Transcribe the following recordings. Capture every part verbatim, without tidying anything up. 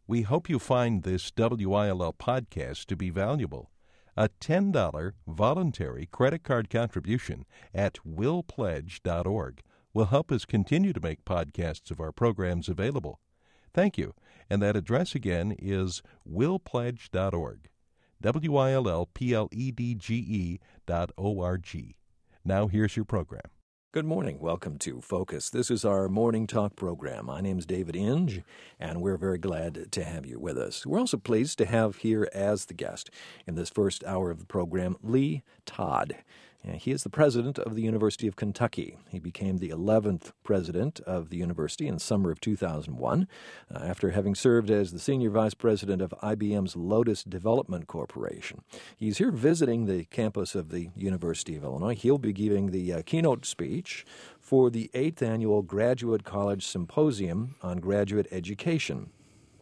We hope you find this W I L L podcast to be valuable. A ten dollars voluntary credit card contribution at will pledge dot org will help us continue to make podcasts of our programs available. Thank you. And that address again is will pledge dot org. W I L L P L E D G E dot O R G. Now here's your program. Good morning. Welcome to Focus. This is our morning talk program. My name is David Inge, and we're very glad to have you with us. We're also pleased to have here as the guest in this first hour of the program, Lee Todd. He is the president of the University of Kentucky. He became the eleventh president of the university in the summer of two thousand one, uh, after having served as the senior vice president of I B M's Lotus Development Corporation. He's here visiting the campus of the University of Illinois. He'll be giving the uh, keynote speech for the eighth annual Graduate College Symposium on Graduate Education.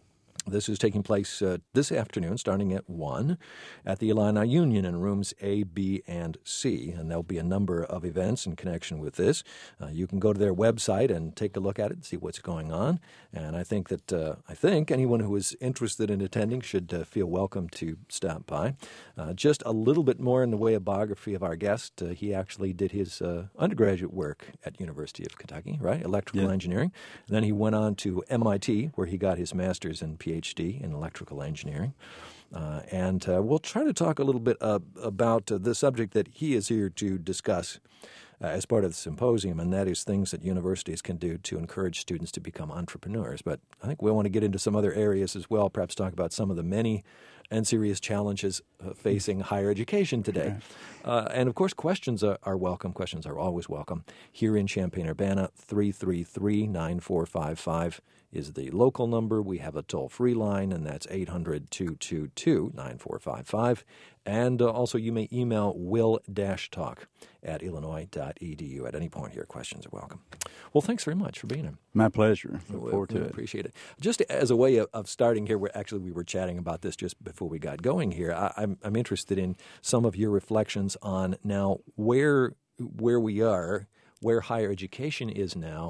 This is taking place uh, this afternoon, starting at one, at the Illini Union in rooms A, B, and C. And there'll be a number of events in connection with this. Uh, you can go to their website and take a look at it and see what's going on. And I think that uh, I think anyone who is interested in attending should uh, feel welcome to stop by. Uh, just a little bit more in the way of biography of our guest. Uh, he actually did his uh, undergraduate work at University of Kentucky, right? Electrical yeah. engineering. And then he went on to M I T, where he got his master's and P H D in electrical engineering. Uh, and uh, we'll try to talk a little bit uh, about uh, the subject that he is here to discuss uh, as part of the symposium, and that is things that universities can do to encourage students to become entrepreneurs. But I think we want to get into some other areas as well, perhaps talk about some of the many and serious challenges uh, facing higher education today. Uh, and, of course, questions are, are welcome. Questions are always welcome. Here in Champaign-Urbana, three three three, nine four five five is the local number. We have a toll-free line, and that's eight hundred, two two two, nine four five five. And uh, also you may email will-talk at illinois dot e d u at any point here. Questions are welcome. Well, thanks very much for being here. My pleasure. Look we, forward to we it. Appreciate it. Just as a way of, of starting here, we're actually we were chatting about this just before we got going here. I, I'm, I'm interested in some of your reflections on now where where we are, where higher education is now,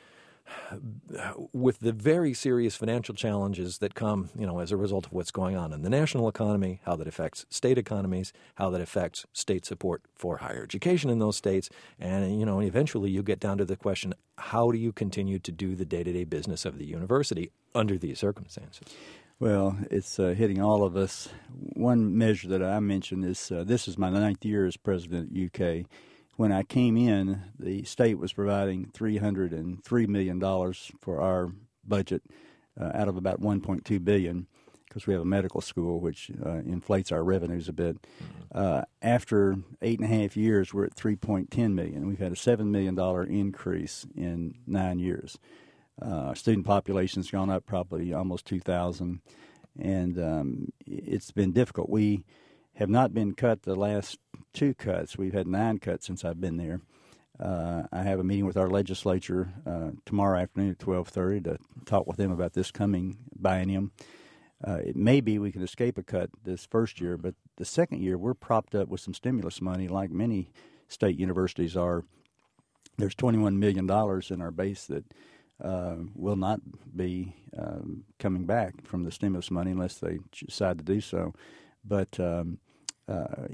with the very serious financial challenges that come, you know, as a result of what's going on in the national economy, how that affects state economies, how that affects state support for higher education in those states, and, you know, eventually you get down to the question, how do you continue to do the day-to-day business of the university under these circumstances? Well, it's uh, hitting all of us. One measure that I mentioned is uh, this is my ninth year as president at U K. When I came in, the state was providing three hundred three million dollars for our budget uh, out of about one point two billion dollars because we have a medical school, which uh, inflates our revenues a bit. Mm-hmm. Uh, after eight and a half years, we're at three point one zero million dollars. We've had a seven million dollars increase in nine years. Uh, our student population's gone up probably almost two thousand, and um, it's been difficult. We have not been cut the last two cuts. We've had nine cuts since I've been there. Uh, I have a meeting with our legislature uh, tomorrow afternoon at twelve thirty to talk with them about this coming biennium. Uh, it may be we can escape a cut this first year, but the second year we're propped up with some stimulus money like many state universities are. There's twenty-one million dollars in our base that uh, will not be um, coming back from the stimulus money unless they decide to do so. But um, uh,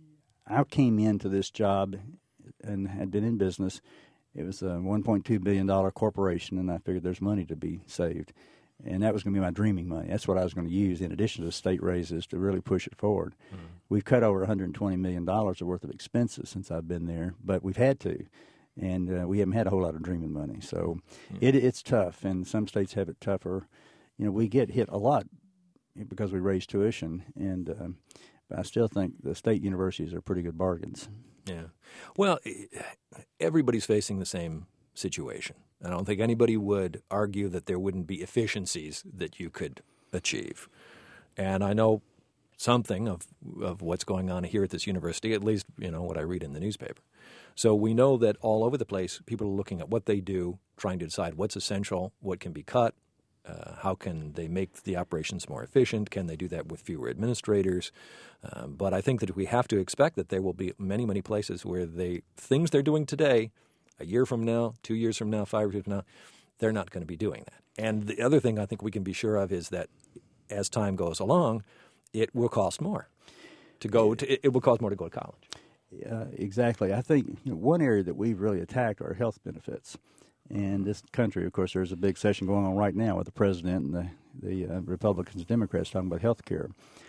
I came into this job and had been in business. It was a one point two billion dollars corporation, and I figured there's money to be saved. And that was going to be my dreaming money. That's what I was going to use in addition to the state raises to really push it forward. Mm-hmm. We've cut over one hundred twenty million dollars worth of expenses since I've been there, but we've had to. And uh, we haven't had a whole lot of dreaming money. So mm-hmm. it, it's tough, and some states have it tougher. You know, we get hit a lot because we raise tuition, and um, but I still think the state universities are pretty good bargains. Yeah. Well, everybody's facing the same situation. I don't think anybody would argue that there wouldn't be efficiencies that you could achieve. And I know something of of what's going on here at this university, at least, you know, what I read in the newspaper. So we know that all over the place, people are looking at what they do, trying to decide what's essential, what can be cut, uh, how can they make the operations more efficient, can they do that with fewer administrators. Uh, but I think that we have to expect that there will be many, many places where they things they're doing today, a year from now, two years from now, five years from now, they're not going to be doing that. And the other thing I think we can be sure of is that as time goes along, it will cost more to go to, it will cost more to go to college. Uh, exactly. I think you know, one area that we've really attacked are health benefits. And this country, of course, there's a big session going on right now with the president and the, the uh, Republicans and Democrats talking about health care.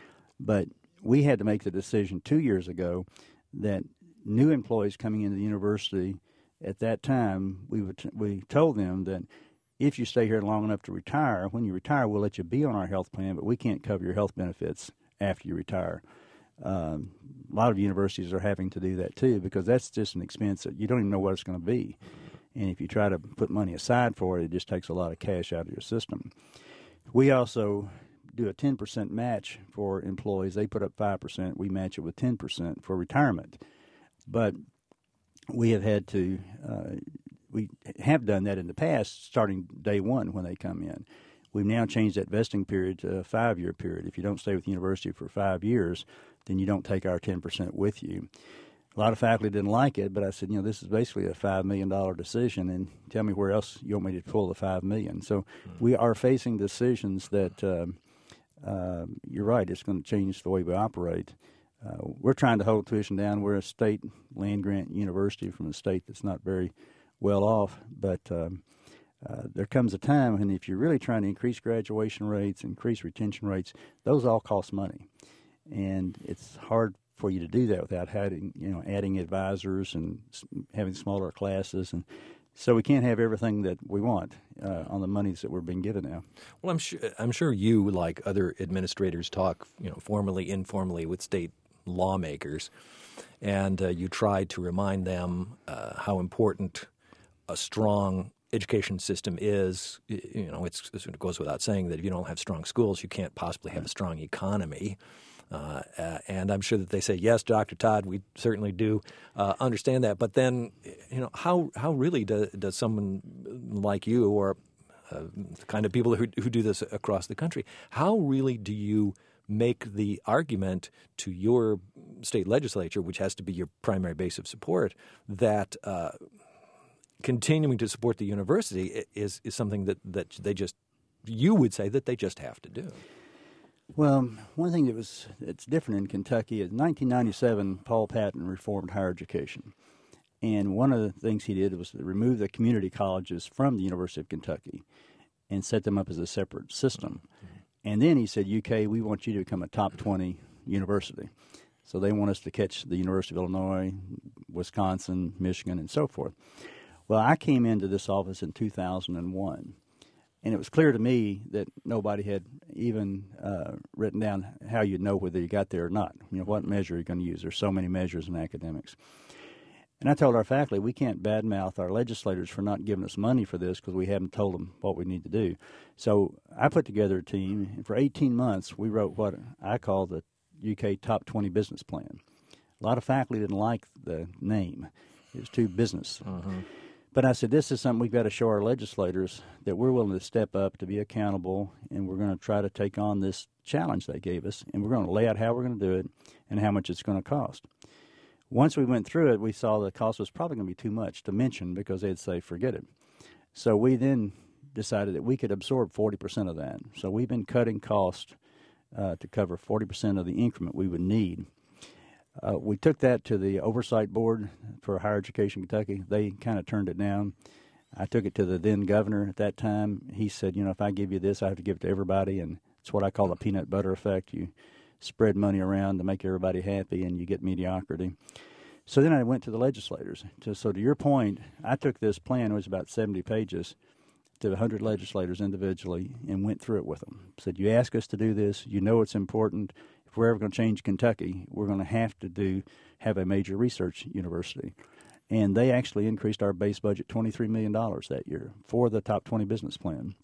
But we had to make the decision two years ago that new employees coming into the university at that time, we would t- we told them that if you stay here long enough to retire, when you retire, we'll let you be on our health plan, but we can't cover your health benefits after you retire. Um, a lot of universities are having to do that too because that's just an expense that you don't even know what it's going to be. And if you try to put money aside for it, it just takes a lot of cash out of your system. We also do a ten percent match for employees. They put up five percent. We match it with ten percent for retirement. But we have had to, uh, we have done that in the past starting day one when they come in. We've now changed that vesting period to a five-year period. If you don't stay with the university for five years, then you don't take our ten percent with you. A lot of faculty didn't like it, but I said, you know, this is basically a five million dollars decision, and tell me where else you want me to pull the five million dollars. So mm-hmm. we are facing decisions that, um, uh, you're right, it's going to change the way we operate. Uh, we're trying to hold tuition down. We're a state land-grant university from a state that's not very well off, but um, uh, there comes a time when if you're really trying to increase graduation rates, increase retention rates, those all cost money. And it's hard for you to do that without having, you know, adding advisors and having smaller classes, and so we can't have everything that we want uh, on the monies that we're being given now. Well, I'm sure I'm sure you, like other administrators, talk, you know, formally, informally with state lawmakers, and uh, you try to remind them uh, how important a strong education system is. You know, it's, it goes without saying that if you don't have strong schools, you can't possibly have a strong economy. Uh, uh, and I'm sure that they say, yes, Doctor Todd, we certainly do uh, understand that. But then, you know, how how really do, does someone like you or uh, the kind of people who, who do this across the country, how really do you make the argument to your state legislature, which has to be your primary base of support, that uh, continuing to support the university is, is something that, that they just, you would say that they just have to do? Well, one thing that was it's different in Kentucky is in nineteen ninety-seven, Paul Patton reformed higher education. And one of the things he did was to remove the community colleges from the University of Kentucky and set them up as a separate system. Mm-hmm. And then he said, U K, we want you to become a top twenty university. So they want us to catch the University of Illinois, Wisconsin, Michigan, and so forth. Well, I came into this office in two thousand one. And it was clear to me that nobody had even uh, written down how you'd know whether you got there or not. You know, what measure you're going to use. There's so many measures in academics. And I told our faculty, we can't badmouth our legislators for not giving us money for this because we haven't told them what we need to do. So I put together a team, and for eighteen months, we wrote what I call the U K Top twenty Business Plan. A lot of faculty didn't like the name. It was too business. Uh-huh. But I said, this is something we've got to show our legislators that we're willing to step up to be accountable, and we're going to try to take on this challenge they gave us, and we're going to lay out how we're going to do it and how much it's going to cost. Once we went through it, we saw the cost was probably going to be too much to mention because they'd say, forget it. So we then decided that we could absorb forty percent of that. So we've been cutting costs uh, to cover forty percent of the increment we would need. Uh, we took that to the Oversight Board for Higher Education Kentucky. They kind of turned it down. I took it to the then governor at that time. He said, you know, if I give you this, I have to give it to everybody, and it's what I call the peanut butter effect. You spread money around to make everybody happy, and you get mediocrity. So then I went to the legislators. So to your point, I took this plan, it was about seventy pages, to one hundred legislators individually and went through it with them. Said, you ask us to do this, you know it's important. If we're ever going to change Kentucky, we're going to have to do have a major research university. And they actually increased our base budget twenty-three million dollars that year for the Top twenty Business Plan.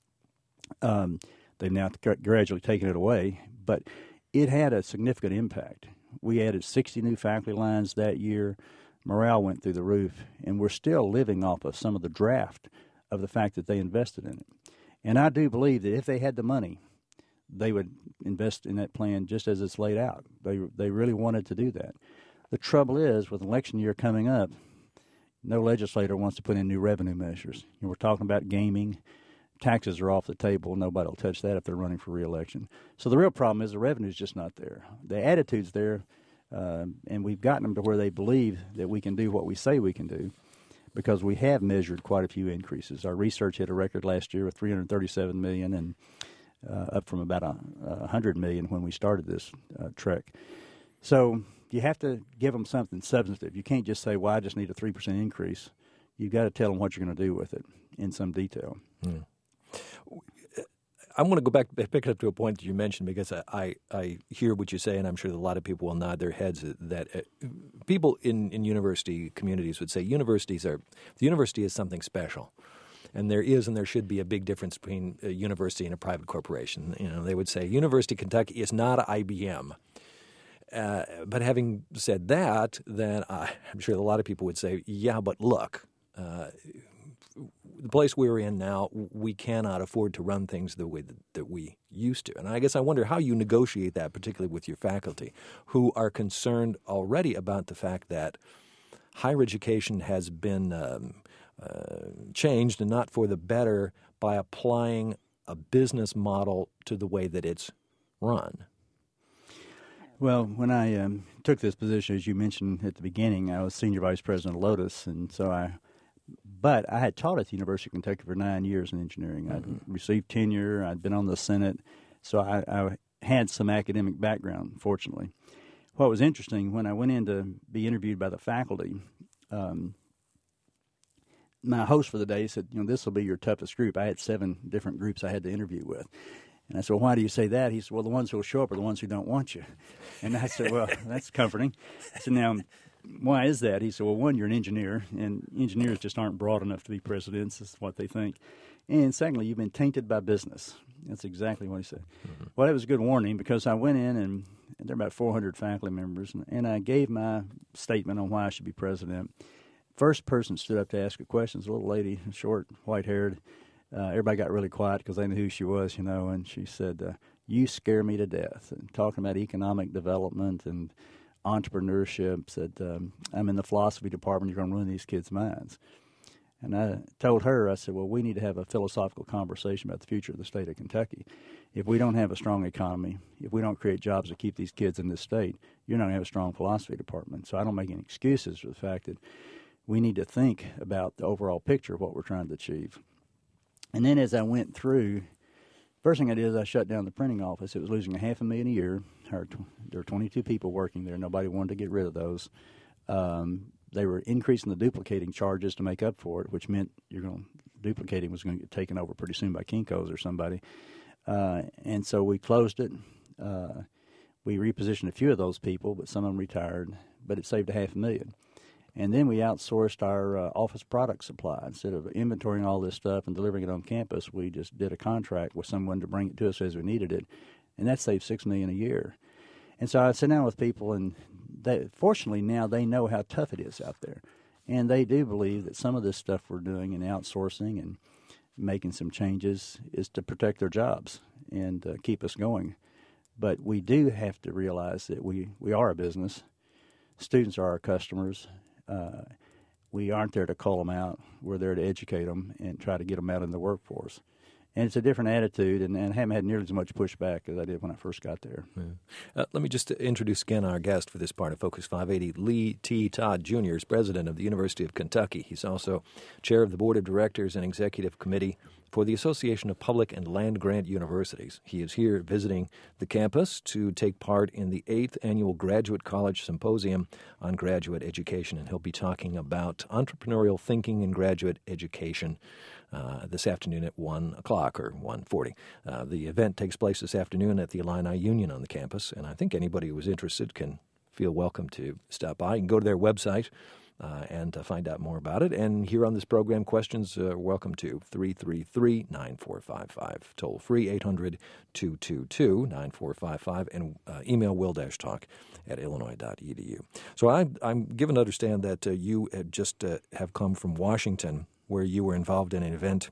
Um, they've now gradually taken it away, but it had a significant impact. We added sixty new faculty lines that year. Morale went through the roof, and we're still living off of some of the draft of the fact that they invested in it. And I do believe that if they had the money, they would invest in that plan just as it's laid out. They they really wanted to do that. The trouble is, with election year coming up, no legislator wants to put in new revenue measures. You know, we're talking about gaming, taxes are off the table. Nobody will touch that if they're running for re-election. So the real problem is the revenue is just not there. The attitude's there, uh, and we've gotten them to where they believe that we can do what we say we can do, because we have measured quite a few increases. Our research hit a record last year with three hundred thirty-seven million dollars, and uh, up from about a, a one hundred million dollars when we started this uh, trek. So you have to give them something substantive. You can't just say, well, I just need a three percent increase. You've got to tell them what you're going to do with it in some detail. Mm. I want to go back, pick it up to a point that you mentioned, because I, I, I hear what you say, and I'm sure that a lot of people will nod their heads that uh, people in, in university communities would say universities are, the university is something special. And there is and there should be a big difference between a university and a private corporation. You know, they would say University of Kentucky is not I B M. Uh, but having said that, then I, I'm sure a lot of people would say, yeah, but look, uh, the place we're in now, we cannot afford to run things the way that, that we used to. And I guess I wonder how you negotiate that, particularly with your faculty, who are concerned already about the fact that higher education has been um, uh, changed, and not for the better, by applying a business model to the way that it's run. Well, when I um, took this position, as you mentioned at the beginning, I was senior vice president of Lotus, and so I But I had taught at the University of Kentucky for nine years in engineering. Mm-hmm. I'd received tenure. I'd been on the Senate. So I, I had some academic background, fortunately. What was interesting, when I went in to be interviewed by the faculty, um, my host for the day said, you know, this will be your toughest group. I had seven different groups I had to interview with. And I said, well, why do you say that? He said, well, the ones who will show up are the ones who don't want you. And I said, well, that's comforting. I said, now, why is that? He said, well, one, you're an engineer, and engineers just aren't broad enough to be presidents, is what they think. And secondly, you've been tainted by business. That's exactly what he said. Mm-hmm. Well, that was a good warning, because I went in, and, and there were about four hundred faculty members, and, and I gave my statement on why I should be president. First person stood up to ask a question was a little lady, short, white-haired. Uh, everybody got really quiet because they knew who she was, you know, and she said, uh, you scare me to death. And talking about economic development and entrepreneurship, said, um, I'm in the philosophy department, you're going to ruin these kids' minds. And I told her, I said, well, we need to have a philosophical conversation about the future of the state of Kentucky. If we don't have a strong economy, if we don't create jobs to keep these kids in this state, you're not going to have a strong philosophy department. So I don't make any excuses for the fact that we need to think about the overall picture of what we're trying to achieve. And then as I went through, first thing I did is I shut down the printing office. It was losing a half a million a year. There were twenty-two people working there. Nobody wanted to get rid of those. Um, they were increasing the duplicating charges to make up for it, which meant you're going duplicating was going to get taken over pretty soon by Kinko's or somebody. Uh, and so we closed it. Uh, we repositioned a few of those people, but some of them retired. But it saved a half a million. And then we outsourced our uh, office product supply. Instead of inventorying all this stuff and delivering it on campus, we just did a contract with someone to bring it to us as we needed it, and that saved six million dollars a year. And so I sit down with people, and they, fortunately now they know how tough it is out there, and they do believe that some of this stuff we're doing in outsourcing and making some changes is to protect their jobs and uh, keep us going. But we do have to realize that we, we are a business. Students are our customers. Uh, we aren't there to call them out. We're there to educate them and try to get them out in the workforce. And it's a different attitude, and, and I haven't had nearly as much pushback as I did when I first got there. Yeah. Uh, let me just introduce again our guest for this part of Focus five eighty. Lee T. Todd Junior is president of the University of Kentucky. He's also chair of the board of directors and executive committee for the Association of Public and Land-Grant Universities. He is here visiting the campus to take part in the eighth Annual Graduate College Symposium on Graduate Education, and he'll be talking about entrepreneurial thinking in graduate education uh, this afternoon at one o'clock or one forty. Uh, the event takes place this afternoon at the Illini Union on the campus, and I think anybody who is interested can feel welcome to stop by. You can go to their website Uh, and to find out more about it. And here on this program, questions uh, welcome to three three three, nine four five five. Toll free, eight hundred, two two two, nine four five five. And uh, email will-talk at illinois dot e d u. So I, I'm given to understand that uh, you had just uh, have come from Washington, where you were involved in an event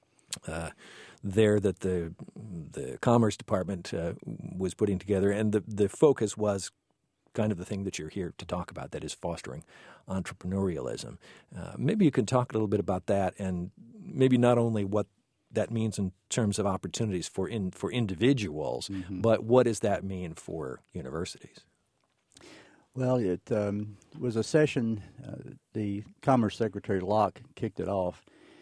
uh, there that the the Commerce Department uh, was putting together. And the, the focus was kind of the thing that you're here to talk about, that is fostering entrepreneurialism. Uh, maybe you can talk a little bit about that, and maybe not only what that means in terms of opportunities for in, for individuals, mm-hmm. but what does that mean for universities? Well, it um, was a session, uh, the Commerce Secretary Locke kicked it off,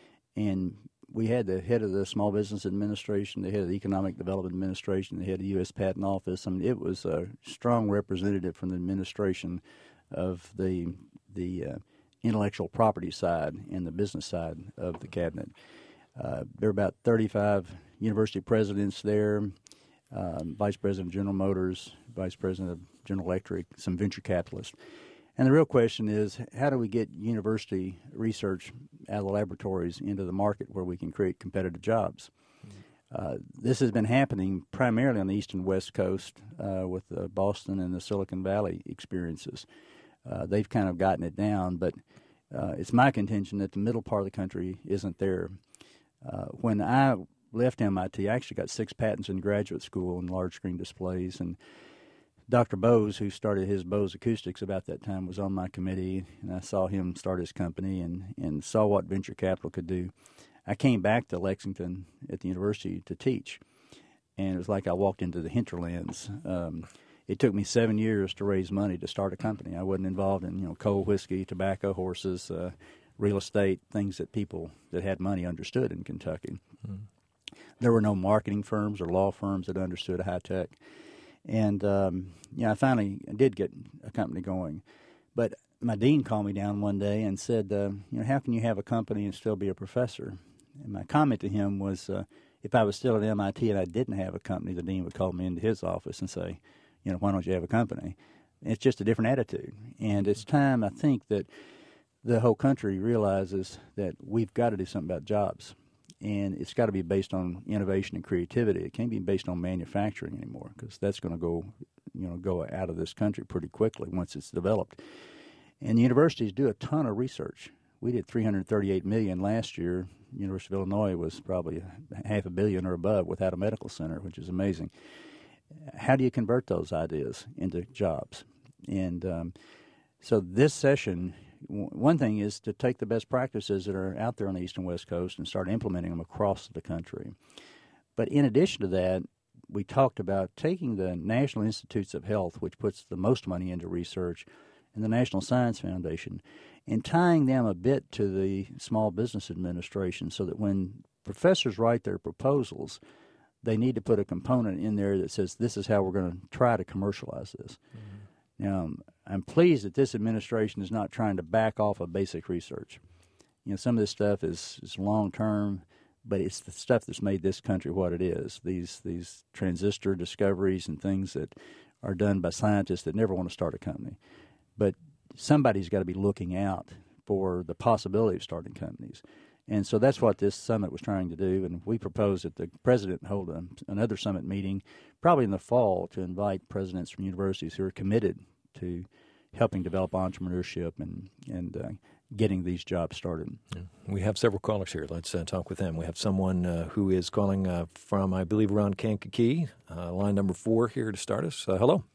and we had the head of the Small Business Administration, the head of the Economic Development Administration, the head of the U S Patent Office. I mean, it was a strong representative from the administration of the the uh, intellectual property side and the business side of the cabinet. Uh, there were about thirty-five university presidents there, um, vice president of General Motors, vice president of General Electric, some venture capitalists. And the real question is, how do we get university research out of the laboratories into the market where we can create competitive jobs? Uh, this has been happening primarily on the east and west coast uh, with the Boston and the Silicon Valley experiences. Uh, they've kind of gotten it down, but uh, it's my contention that the middle part of the country isn't there. Uh, when I left M I T, I actually got six patents in graduate school in large screen displays, and Doctor Bose, who started his Bose Acoustics about that time, was on my committee, and I saw him start his company and, and saw what venture capital could do. I came back to Lexington at the university to teach, and it was like I walked into the hinterlands. Um, it took me seven years to raise money to start a company. I wasn't involved in, you know, coal, whiskey, tobacco, horses, uh, real estate, things that people that had money understood in Kentucky. Mm. There were no marketing firms or law firms that understood high tech. And, um, you know, I finally did get a company going. But my dean called me down one day and said, uh, you know, how can you have a company and still be a professor? And my comment to him was, uh, if I was still at M I T and I didn't have a company, the dean would call me into his office and say, you know, why don't you have a company? And it's just a different attitude. And it's time, I think, that the whole country realizes that we've got to do something about jobs. And it's got to be based on innovation and creativity. It can't be based on manufacturing anymore, because that's going to go, you know, go out of this country pretty quickly once it's developed. And the universities do a ton of research. We did three hundred thirty-eight million dollars last year. University of Illinois was probably half a billion or above without a medical center, which is amazing. How do you convert those ideas into jobs? And um, so this session, one thing is to take the best practices that are out there on the east and west coast and start implementing them across the country. But in addition to that, we talked about taking the National Institutes of Health, which puts the most money into research, and the National Science Foundation, and tying them a bit to the Small Business Administration so that when professors write their proposals, they need to put a component in there that says this is how we're going to try to commercialize this. Mm-hmm. Now, I'm pleased that this administration is not trying to back off of basic research. You know, some of this stuff is, is long-term, but it's the stuff that's made this country what it is. These these transistor discoveries and things that are done by scientists that never want to start a company. But somebody's got to be looking out for the possibility of starting companies. And so that's what this summit was trying to do. And we proposed that the president hold a, another summit meeting probably in the fall to invite presidents from universities who are committed to helping develop entrepreneurship and, and uh, getting these jobs started. Yeah. We have several callers here. Let's uh, talk with them. We have someone uh, who is calling uh, from, I believe, around Kankakee, uh, line number four here to start us. Uh, hello.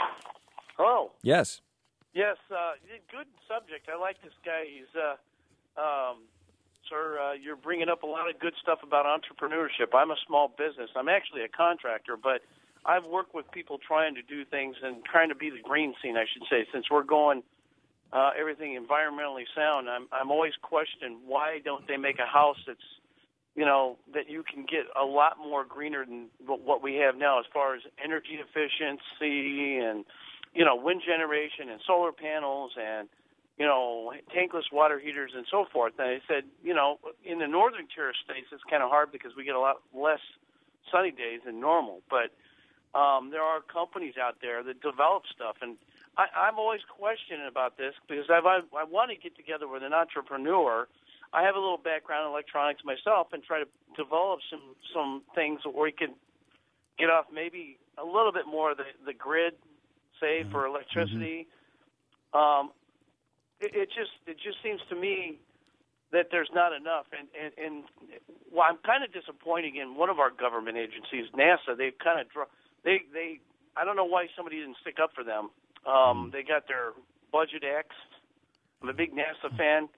Hello. Yes. Yes, uh, good subject. I like this guy. He's, uh, um, sir, uh, you're bringing up a lot of good stuff about entrepreneurship. I'm a small business. I'm actually a contractor, but I've worked with people trying to do things and trying to be the green scene, I should say, since we're going uh, everything environmentally sound. I'm I'm always questioning why don't they make a house that's, you know, that you can get a lot more greener than what we have now as far as energy efficiency and, you know, wind generation and solar panels and, you know, tankless water heaters and so forth. And I said, you know, in the northern tier states, it's kind of hard because we get a lot less sunny days than normal. But um, there are companies out there that develop stuff. And I, I'm always questioning about this because I've, I, I want to get together with an entrepreneur. I have a little background in electronics myself and try to develop some, some things where we can get off maybe a little bit more of the, the grid, say, for electricity. Mm-hmm. Um, it, it just it just seems to me that there's not enough. And, and, and well, I'm kind of disappointed in one of our government agencies, NASA. They've kind of dro- they they I don't know why somebody didn't stick up for them. Um, they got their budget axed. I'm a big NASA fan,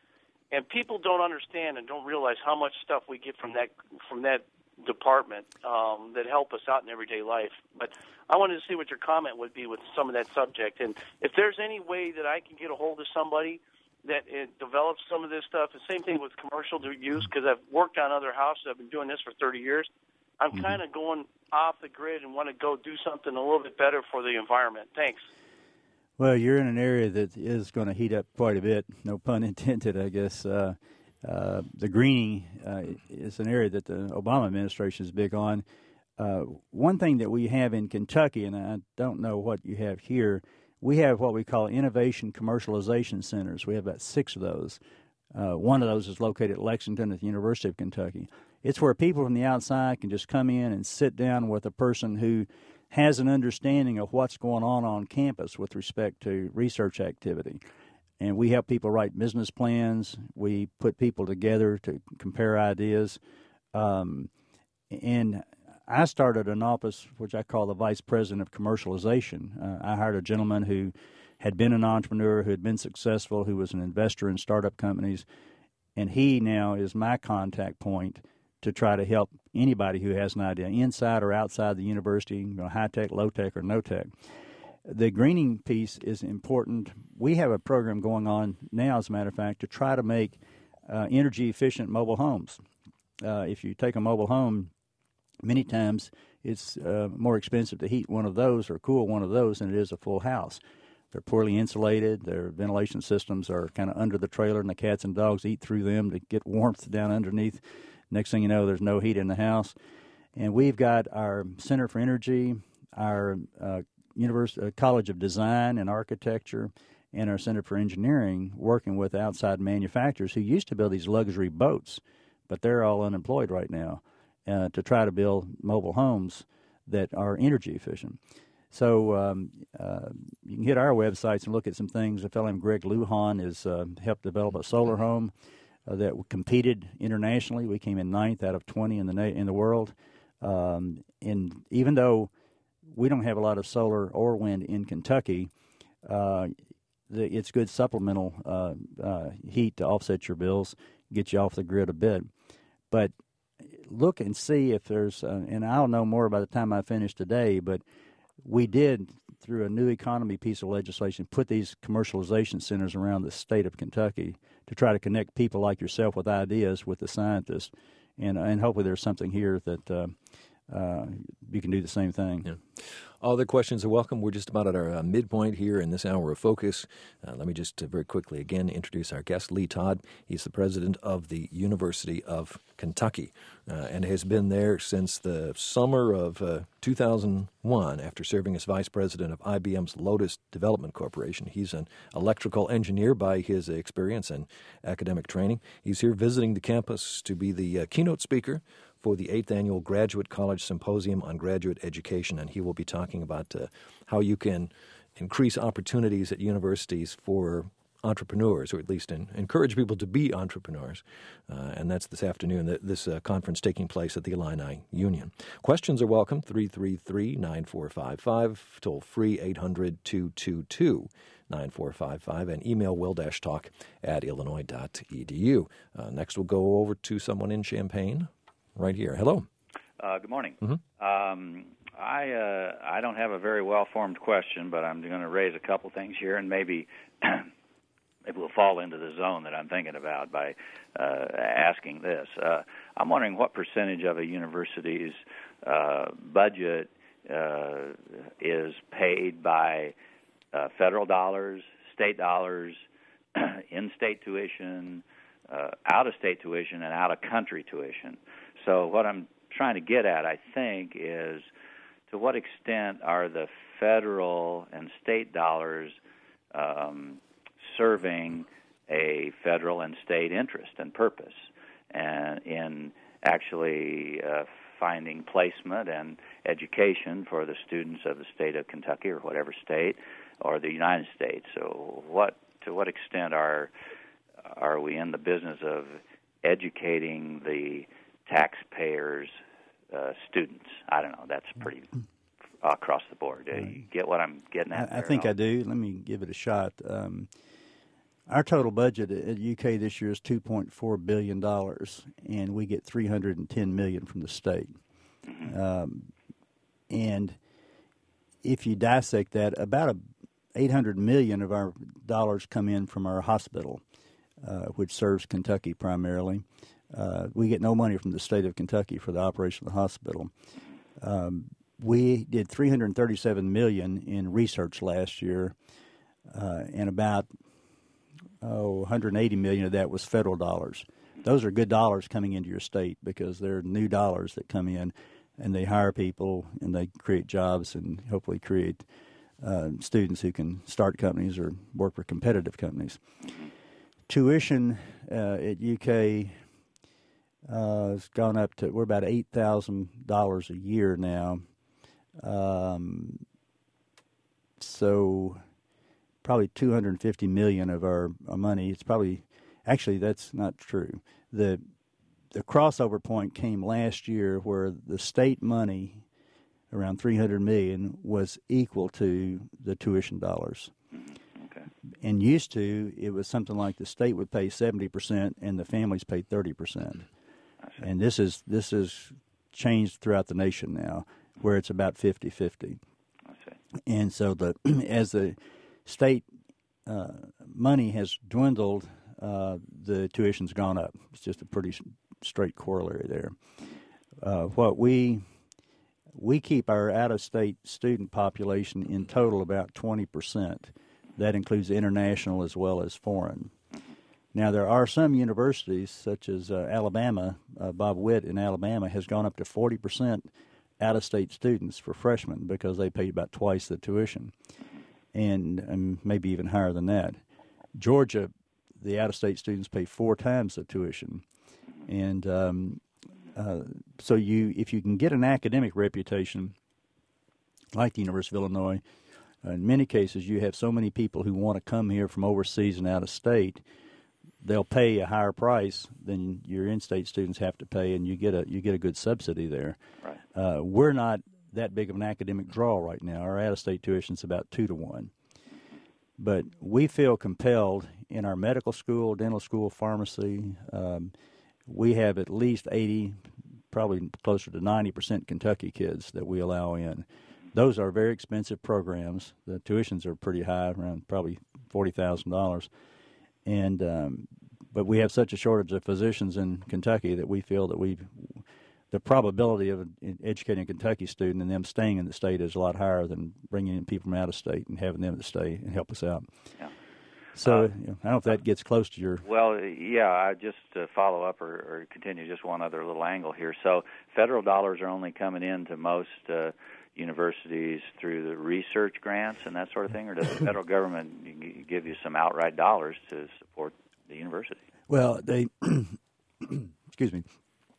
and people don't understand and don't realize how much stuff we get from that from that department um, that help us out in everyday life. But I wanted to see what your comment would be with some of that subject, and if there's any way that I can get a hold of somebody that it develops some of this stuff. The same thing with commercial use, because I've worked on other houses. I've been doing this for thirty years. I'm mm-hmm. kind of going off the grid and want to go do something a little bit better for the environment. Thanks. Well, you're in an area that is going to heat up quite a bit, no pun intended, I guess. Uh, uh, the greening uh, is an area that the Obama administration is big on. Uh, one thing that we have in Kentucky, and I don't know what you have here, we have what we call innovation commercialization centers. We have about six of those. Uh, one of those is located at Lexington at the University of Kentucky. It's where people from the outside can just come in and sit down with a person who has an understanding of what's going on on campus with respect to research activity. And we help people write business plans. We put people together to compare ideas. Um, and I started an office, which I call the Vice President of Commercialization. Uh, I hired a gentleman who had been an entrepreneur, who had been successful, who was an investor in startup companies, and he now is my contact point to try to help anybody who has an idea, inside or outside the university, you know, high-tech, low-tech, or no-tech. The greening piece is important. We have a program going on now, as a matter of fact, to try to make uh, energy-efficient mobile homes. Uh, if you take a mobile home, many times it's uh, more expensive to heat one of those or cool one of those than it is a full house. They're poorly insulated. Their ventilation systems are kind of under the trailer, and the cats and dogs eat through them to get warmth down underneath. Next thing you know, there's no heat in the house. And we've got our Center for Energy, our uh, University, uh, College of Design and Architecture, and our Center for Engineering working with outside manufacturers who used to build these luxury boats, but they're all unemployed right now. Uh, to try to build mobile homes that are energy efficient. So um, uh, you can hit our websites and look at some things. A fellow named Greg Lujan has uh, helped develop a solar home uh, that competed internationally. We came in ninth out of twenty in the na- in the world. Um, and even though we don't have a lot of solar or wind in Kentucky, uh, the, it's good supplemental uh, uh, heat to offset your bills, get you off the grid a bit. But look and see if there's, uh, and I'll know more by the time I finish today, but we did, through a new economy piece of legislation, put these commercialization centers around the state of Kentucky to try to connect people like yourself with ideas with the scientists, and and hopefully there's something here that uh, uh, you can do the same thing. Yeah. All the questions are welcome. We're just about at our uh, midpoint here in this hour of focus. Uh, let me just uh, very quickly again introduce our guest, Lee Todd. He's the president of the University of Kentucky uh, and has been there since the summer of uh, two thousand one after serving as vice president of I B M's Lotus Development Corporation. He's an electrical engineer by his experience and academic training. He's here visiting the campus to be the uh, keynote speaker for the eighth Annual Graduate College Symposium on Graduate Education, and he will be talking about uh, how you can increase opportunities at universities for entrepreneurs, or at least in, encourage people to be entrepreneurs. Uh, and that's this afternoon, this uh, conference taking place at the Illini Union. Questions are welcome, three three three, nine four five five, toll free eight hundred, two two two, nine four five five, and email will-talk at illinois dot e d u. Uh, next we'll go over to someone in Champaign. Right here. Hello. Uh, good morning. Mm-hmm. Um, I uh, I don't have a very well-formed question, but I'm going to raise a couple things here, and maybe maybe we'll fall into the zone that I'm thinking about by uh, asking this. Uh, I'm wondering what percentage of a university's uh, budget uh, is paid by uh, federal dollars, state dollars, in-state tuition, uh, out-of-state tuition, and out-of-country tuition. So what I'm trying to get at, I think, is to what extent are the federal and state dollars um, serving a federal and state interest and purpose, and in actually uh, finding placement and education for the students of the state of Kentucky or whatever state, or the United States. So what to what extent are are we in the business of educating the taxpayers' uh, students? I don't know. That's pretty across the board. Uh, you get what I'm getting at? I, I think I do. Let me give it a shot. Um, Our total budget at U K this year is two point four billion dollars, and we get three hundred ten million dollars from the state. Mm-hmm. Um, and if you dissect that, about a eight hundred million dollars of our dollars come in from our hospital, uh, which serves Kentucky primarily. Uh, we get no money from the state of Kentucky for the operation of the hospital. Um, we did three hundred thirty-seven million dollars in research last year, uh, and about oh, one hundred eighty million dollars of that was federal dollars. Those are good dollars coming into your state because they're new dollars that come in, and they hire people, and they create jobs and hopefully create uh, students who can start companies or work for competitive companies. Tuition uh, at U K uh, has gone up to, we're about eight thousand dollars a year now. Um, so probably two hundred fifty million dollars of our, our money. It's probably, actually that's not true. The the crossover point came last year where the state money, around three hundred million dollars, was equal to the tuition dollars. Okay. And used to, it was something like the state would pay seventy percent and the families paid thirty percent. And this is this is changed throughout the nation now, where it's about fifty-fifty. I see. And so the as the state uh, money has dwindled, uh, the tuition's gone up. It's just a pretty straight corollary there. Uh, what we we keep our out-of-state student population in total about twenty percent. That includes international as well as foreign. Now, there are some universities, such as uh, Alabama, uh, Bob Witt in Alabama has gone up to forty percent out-of-state students for freshmen because they pay about twice the tuition, and, and maybe even higher than that. Georgia, the out-of-state students pay four times the tuition. And um, uh, so you, if you can get an academic reputation like the University of Illinois, uh, in many cases you have so many people who want to come here from overseas and out of state, they'll pay a higher price than your in-state students have to pay, and you get a you get a good subsidy there. Right. Uh, we're not that big of an academic draw right now. Our out-of-state tuition's about two to one. But we feel compelled in our medical school, dental school, pharmacy. Um, we have at least eighty, probably closer to ninety percent Kentucky kids that we allow in. Those are very expensive programs. The tuitions are pretty high, around probably forty thousand dollars. And um, but we have such a shortage of physicians in Kentucky that we feel that we, the probability of educating a Kentucky student and them staying in the state is a lot higher than bringing in people from out of state and having them to stay and help us out. Yeah. So uh, you know, I don't know if that gets close to your. Well, yeah, I just to follow up or, or continue just one other little angle here. So federal dollars are only coming in to most uh, universities through the research grants and that sort of thing, or does the federal government give you some outright dollars to support the university? Well, they, excuse me,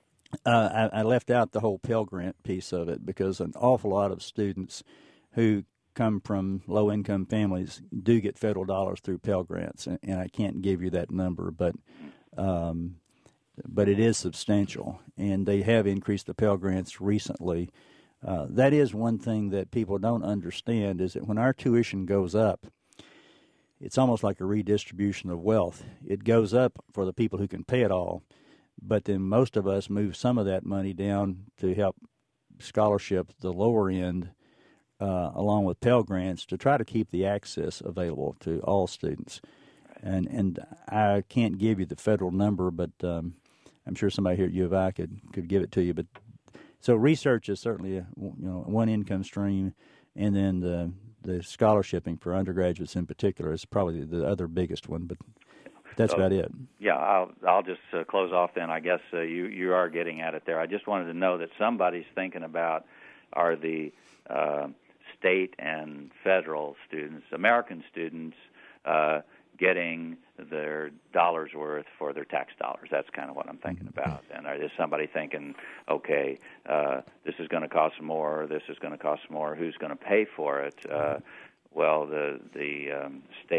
uh, I, I left out the whole Pell Grant piece of it because an awful lot of students who come from low-income families do get federal dollars through Pell Grants, and, and I can't give you that number, but um, but it is substantial, and they have increased the Pell Grants recently. Uh, that is one thing that people don't understand is that when our tuition goes up, it's almost like a redistribution of wealth. It goes up for the people who can pay it all, but then most of us move some of that money down to help scholarship the lower end, uh, along with Pell Grants, to try to keep the access available to all students. And and I can't give you the federal number, but um, I'm sure somebody here at U of I could, could give it to you. But so research is certainly a, you know one income stream, and then the the scholarshiping for undergraduates in particular is probably the other biggest one. But that's so, about it. Yeah, I'll I'll just uh, close off then. I guess uh, you you are getting at it there. I just wanted to know that somebody's thinking about are the uh, state and federal students, American students, uh, getting their dollars worth for their tax dollars. That's kind of what I'm thinking about. And is somebody thinking, okay, uh, this is going to cost more, this is going to cost more, who's going to pay for it? Uh, well, the the um, state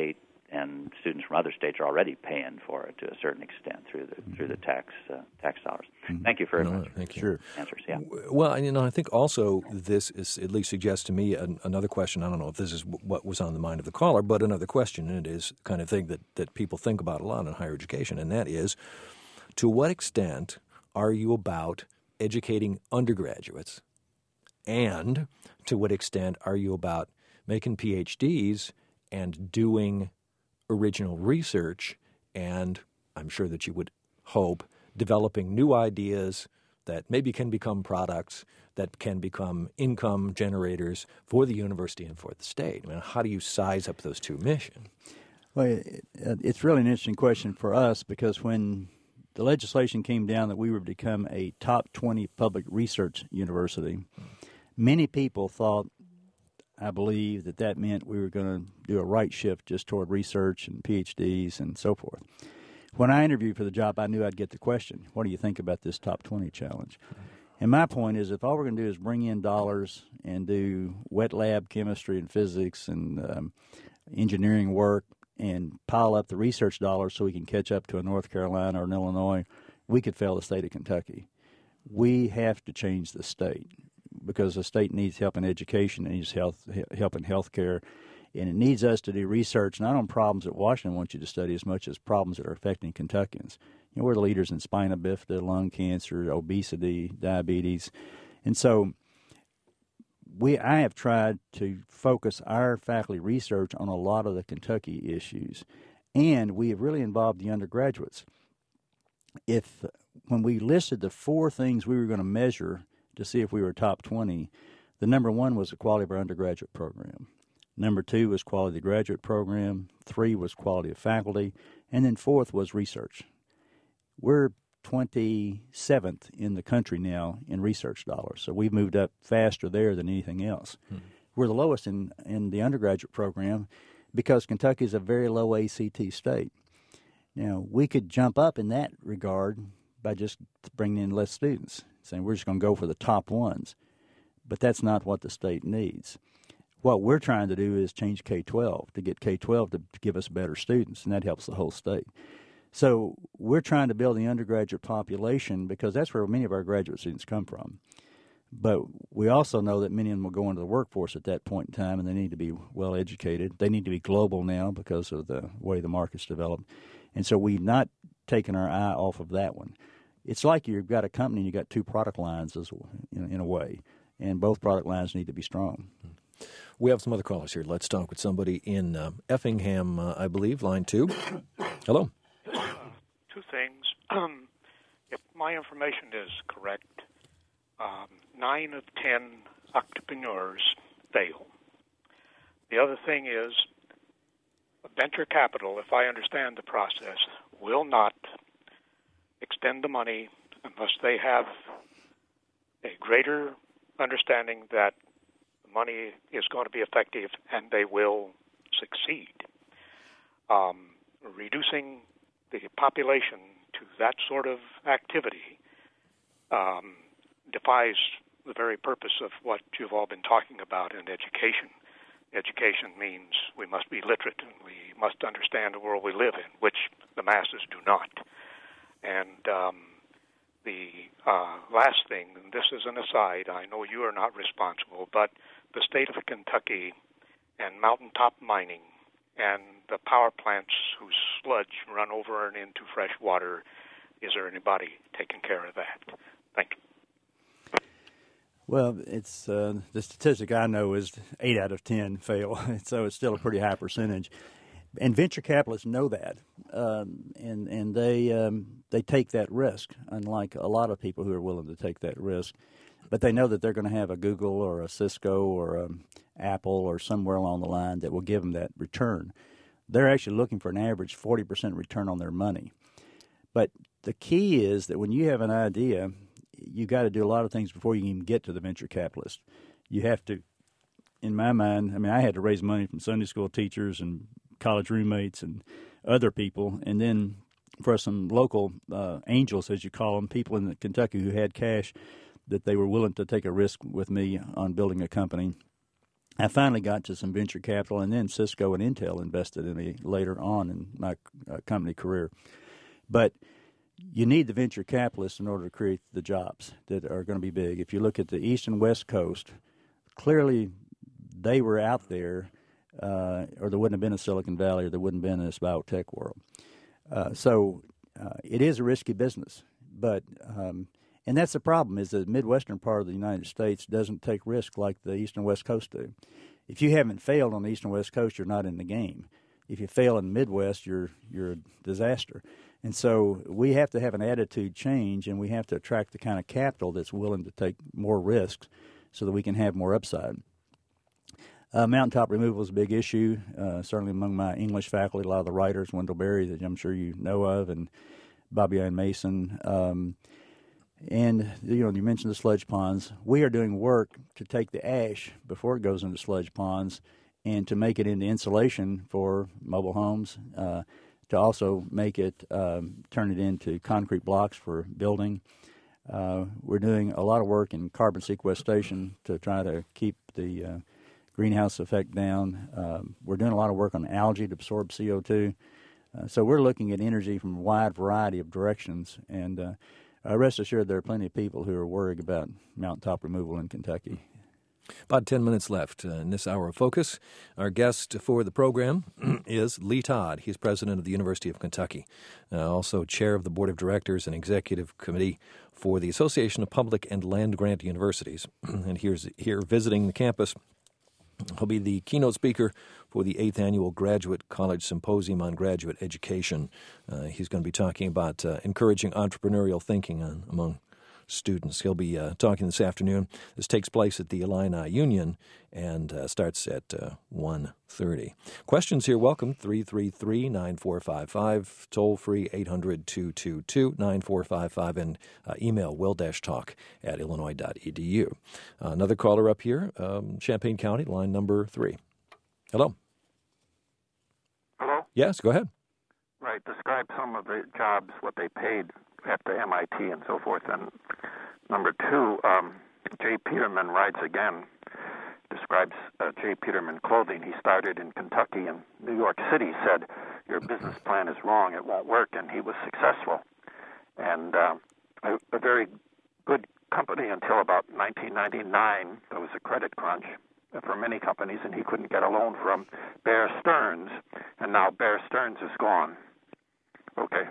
and students from other states are already paying for it to a certain extent through the mm-hmm. through the tax uh, tax dollars. Mm-hmm. Thank you very no, much. Thank you. Sure. Answers, yeah. Well, you know, I think also this is at least suggests to me an, another question. I don't know if this is what was on the mind of the caller, but another question, and it is the kind of thing that, that people think about a lot in higher education, and that is, to what extent are you about educating undergraduates, and to what extent are you about making P H Ds and doing original research, and I'm sure that you would hope developing new ideas that maybe can become products that can become income generators for the university and for the state. I mean, how do you size up those two missions? Well, it, it's really an interesting question for us, because when the legislation came down that we would become a top twenty public research university, many people thought, I believe, that that meant we were going to do a right shift just toward research and P H Ds and so forth. When I interviewed for the job, I knew I'd get the question, what do you think about this top twenty challenge? And my point is, if all we're going to do is bring in dollars and do wet lab chemistry and physics and um, engineering work and pile up the research dollars so we can catch up to a North Carolina or an Illinois, we could fail the state of Kentucky. We have to change the state, because the state needs help in education, it needs health, help in health care, and it needs us to do research not on problems that Washington wants you to study as much as problems that are affecting Kentuckians. You know, we're the leaders in spina bifida, lung cancer, obesity, diabetes. And so we, I have tried to focus our faculty research on a lot of the Kentucky issues, and we have really involved the undergraduates. If when we listed the four things we were going to measure to see if we were top twenty, the number one was the quality of our undergraduate program. Number two was quality of the graduate program. Three was quality of faculty. And then fourth was research. We're twenty-seventh in the country now in research dollars, so we've moved up faster there than anything else. Hmm. We're the lowest in, in the undergraduate program because Kentucky is a very low A C T state. Now, we could jump up in that regard by just bringing in less students, saying we're just going to go for the top ones. But that's not what the state needs. What we're trying to do is change K twelve to get K twelve to, to give us better students, and that helps the whole state. So we're trying to build the undergraduate population because that's where many of our graduate students come from. But we also know that many of them will go into the workforce at that point in time, and they need to be well educated. They need to be global now because of the way the market's developed. And so we've not taken our eye off of that one. It's like you've got a company and you've got two product lines as, in, in a way, and both product lines need to be strong. We have some other callers here. Let's talk with somebody in uh, Effingham, uh, I believe, line two. Hello. Uh, two things. Um, if my information is correct, um, nine of ten entrepreneurs fail. The other thing is venture capital, if I understand the process, will not extend the money unless they have a greater understanding that the money is going to be effective and they will succeed. Um, reducing the population to that sort of activity um, defies the very purpose of what you've all been talking about in education. Education means we must be literate and we must understand the world we live in, which the masses do not. And um, the uh, last thing, and this is an aside, I know you are not responsible, but the state of Kentucky and mountaintop mining and the power plants whose sludge run over and into fresh water, is there anybody taking care of that? Thank you. Well, it's uh, the statistic I know is eight out of ten fail, so it's still a pretty high percentage. And venture capitalists know that, um, and and they um, they take that risk, unlike a lot of people who are willing to take that risk. But they know that they're going to have a Google or a Cisco or a Apple or somewhere along the line that will give them that return. They're actually looking for an average forty percent return on their money. But the key is that when you have an idea, you got to do a lot of things before you can even get to the venture capitalist. You have to, in my mind, I mean, I had to raise money from Sunday school teachers and college roommates and other people, and then for some local uh, angels, as you call them, people in Kentucky who had cash that they were willing to take a risk with me on building a company. I finally got to some venture capital, and then Cisco and Intel invested in me later on in my uh, company career. But you need the venture capitalists in order to create the jobs that are going to be big. If you look at the East and West Coast, clearly they were out there, uh, or there wouldn't have been a Silicon Valley, or there wouldn't have been this biotech world. Uh, so uh, it is a risky business, but um, and that's the problem, is the Midwestern part of the United States doesn't take risk like the East and West Coast do. If you haven't failed on the East and West Coast, you're not in the game. If you fail in the Midwest, you're you're a disaster. And so we have to have an attitude change, and we have to attract the kind of capital that's willing to take more risks so that we can have more upside. Uh, mountaintop removal is a big issue, uh, certainly among my English faculty. A lot of the writers, Wendell Berry, that I'm sure you know of, and Bobby Ann Mason. Um, and, you know, you mentioned the sludge ponds. We are doing work to take the ash before it goes into sludge ponds and to make it into insulation for mobile homes, uh, to also make it, um, turn it into concrete blocks for building. Uh, we're doing a lot of work in carbon sequestration to try to keep the uh, greenhouse effect down. Um, we're doing a lot of work on algae to absorb C O two. Uh, so we're looking at energy from a wide variety of directions. And uh, uh, rest assured, there are plenty of people who are worried about mountaintop removal in Kentucky. About ten minutes left uh, in this hour of Focus. Our guest for the program is Lee Todd. He's president of the University of Kentucky, uh, also chair of the board of directors and executive committee for the Association of Public and Land Grant Universities. And here's here visiting the campus. He'll be the keynote speaker for the eighth Annual Graduate College Symposium on Graduate Education. Uh, he's going to be talking about uh, encouraging entrepreneurial thinking on, among students. He'll be uh, talking this afternoon. This takes place at the Illini Union and uh, starts at uh, one thirty. Questions here, welcome, three three three, nine four five five, toll-free eight hundred, two two two, nine four five five, and uh, email will-talk at illinois dot e d u. Uh, another caller up here, um, Champaign County, line number three. Hello. Hello? Yes, go ahead. Right, describe some of the jobs, what they paid at the M I T and so forth. And number two, um, Jay Peterman Rides Again describes uh, Jay Peterman Clothing. He started in Kentucky, and New York City said, your business plan is wrong, it won't work, and he was successful. And uh, a, a very good company until about nineteen ninety-nine. There was a credit crunch for many companies, and he couldn't get a loan from Bear Stearns, and now Bear Stearns is gone. Okay.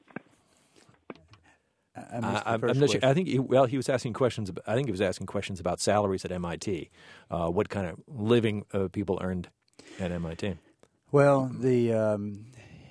I, missed the I, first I'm not sure. question. I think he, well, he was asking questions. About, I think he was asking questions about salaries at M I T. Uh, what kind of living uh, people earned at M I T? Well, the um,